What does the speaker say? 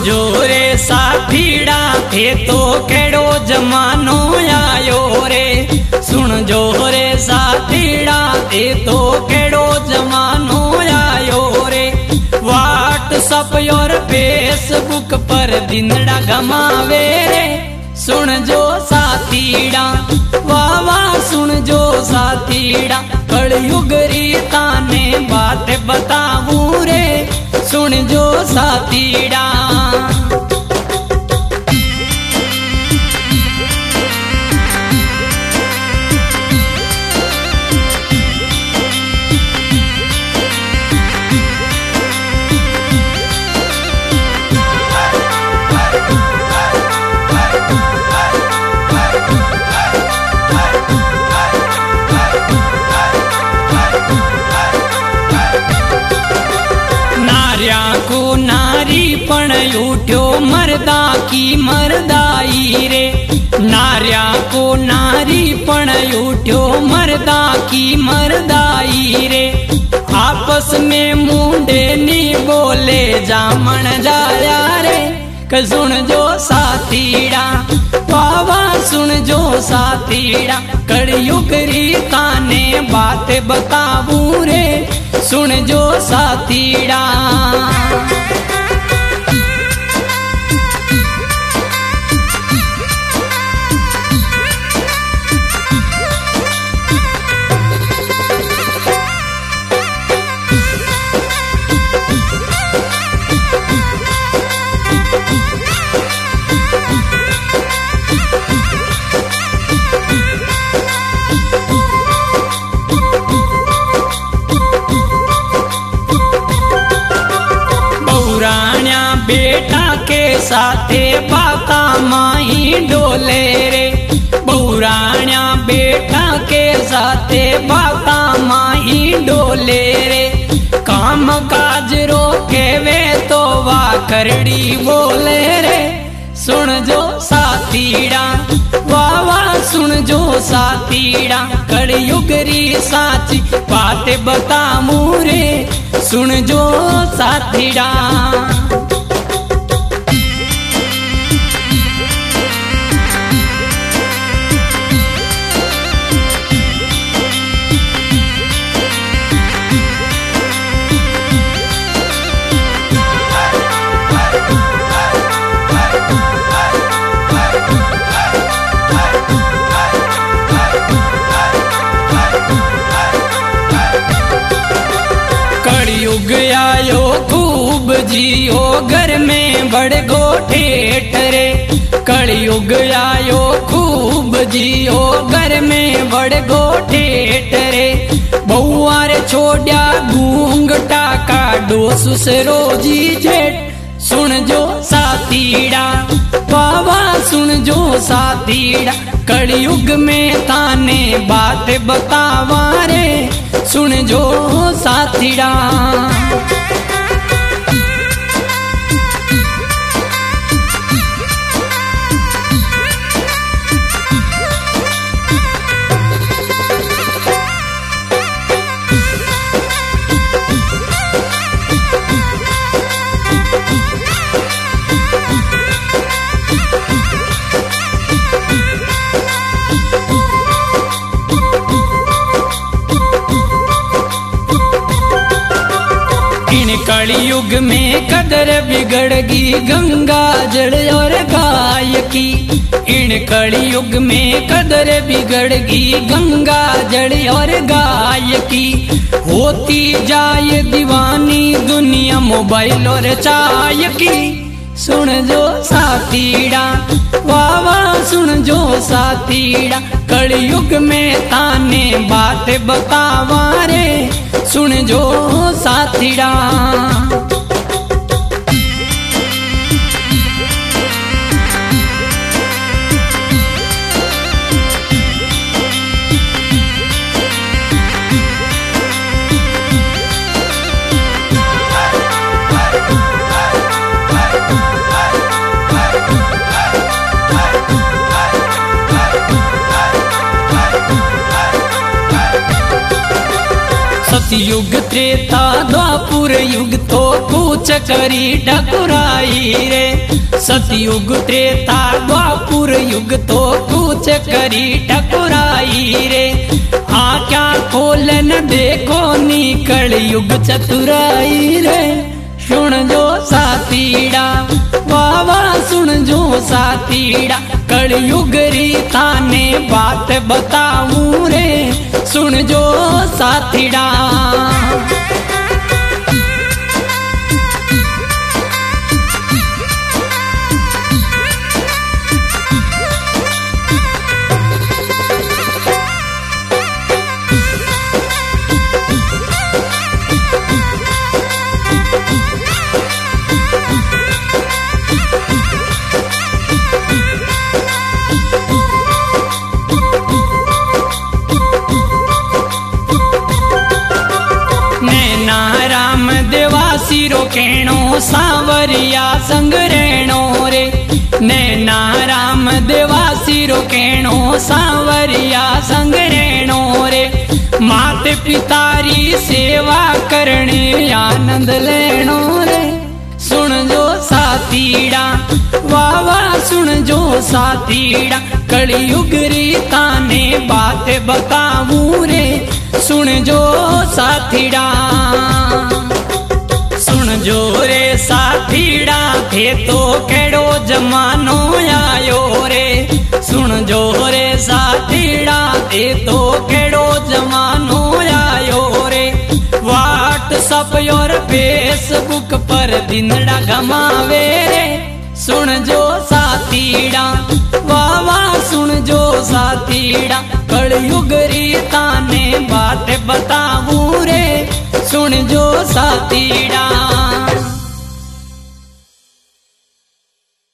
जो रे साथीड़ा थे तो केड़ो जमानो आयो रे। सुन जो रे साथीड़ा थे तो केड़ो जमानो आयो रे। व्हाट्सएप और फेसबुक पर दिनड़ा गमावे रे। सुन जो साथीड़ा वाह वाह सुन जो साथीड़ा कलयुग रीता ने बात बताऊं रे। सुन जो साथीड़ा को नारी पण उठ्यो मर्दा की मर्दाई रे। नार्या को नारी पण उठ्यो मर्दा की मर्दाई रे। आपस में मुंडे नी बोले जामन जाया रे। सुन जो साथीड़ा बाबा सुन जो साथीड़ा कलयुग रीता ने बात बताऊं रे। सुन जो साथीड़ा बेटा के साथे बाता माही डोले रे। बहुराणिया बेटा के साथे बाता माही डोले रे। काम काज रोके वे तो वाह करड़ी बोले रे। सुन जो साथीड़ा वाह वाह सुन जो साथीड़ा कलयुग री साची बात बताऊं रे। सुन जो साथीड़ा कलयुग आयो खूब जियो घर में बड़ गोठेठ रे। कलयुग आयो खूब जियो घर में बड़ गोठेठ रे। बहुआ रे छोड़या घूंघटा का डोसुस रोजी जेठ। सुन जो साथीड़ा बाबा सुन जो साथीड़ा कलयुग में ताने बात बतावा रे। सुन जो साथीड़ा कलयुग में कदर बिगड़गी गंगा जल और गाय की। इन कलयुग में कदर बिगड़गी गंगा जल और गाय की। होती जाए दीवानी दुनिया मोबाइल और चाय की। सुन जो साथीड़ा वाह वाह सुन जो साथीड़ा कलयुग में ताने बात बतावा रे। सुन जो साथीड़ा सतयुग त्रेता द्वापुर युग तो कूच करी ठकुराई रे। सतयुग त्रेता द्वापुर युग तो कूच करी ठकुराई रे। आँख्या खोलन देखो निकल युग चतुराई रे। सुन जो साथीड़ा वावा सुन जो साथीड़ा कलयुग री थाने बात बताऊं रे। सुन जो साथीड़ा सिरो केणो सांवरिया संग रेणो रे। नैना राम देवा सिरो केणो सांवरिया संग रेणो रे। माते पितारी सेवा करने आनंद लेणो रे। सुन जो साथीड़ा वावा सुन जो साथीड़ा कलयुग री ताने बात बताऊं रे। सुन जो साथीड़ा सुन जो रे साथीड़ा थे तो केड़ो जमानो आयो रे। सुन जो रे साथीड़ा थे तो केड़ो जमानो आयो रे। व्हाट्सएप और फेसबुक पर दिनड़ा घमावे रे। सुन जो साथीड़ा वावा सुन जो साथीड़ा कलयुग री ताने बात बताऊं रे। सुन जो साथीड़ा